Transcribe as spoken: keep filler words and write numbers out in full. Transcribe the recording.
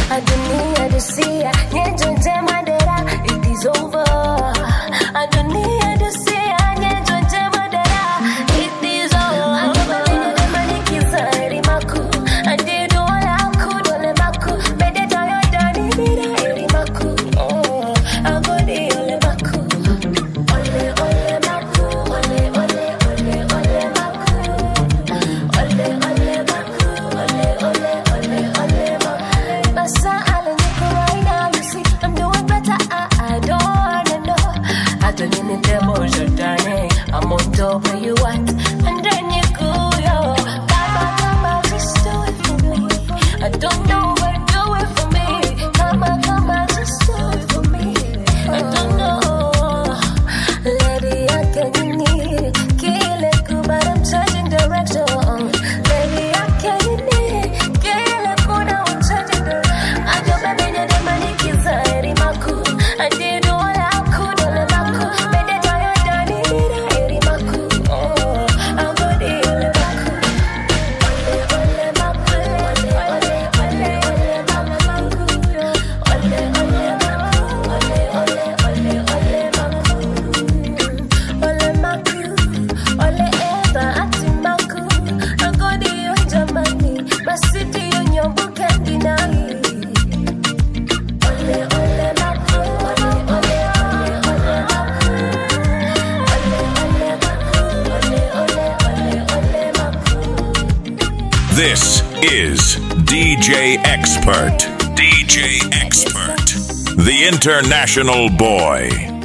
I don't need to see ya. Yeah, don't tell my dad it is over. I don't need to see ya. Yeah, don't tell my dad it is over. I don't believe the money kiss her maku. I did all I could all maku. Made it all your daddy did I maku. Oh, I go the all maku. Ole ole maku. Ole ole ole ole maku. Ole ole maku. Ole ole ole ole maku. Basa ala niko right now. You see, I'm doing better. I I don't wanna know. I don't need the motion, darling. I'm on top of you what, and then you go yo. Come on, come on, just do it for me. I don't know what do it for me. Come on, come on, just do it for me. I don't know, lady, I can't need kill it, but I'm changing direction. Lady, I can't need kill it, but I'm changing direction. I don't believe the money kiss her maku. I did all I could, all I could. Made it all your daddy did I maku. Oh, I'm good, all maku. Ole ole maku. Ole ole ole ole maku. Ole ole maku. Ole ole ole ole maku. Ole maku. Ole ever ati maku. I go the on Germany. My city on your book and deny. Ole ole maku. Ole ole ole ole maku. Ole ole maku. Ole ole ole ole maku. This is D J Expert. D J Expert. The International Boy.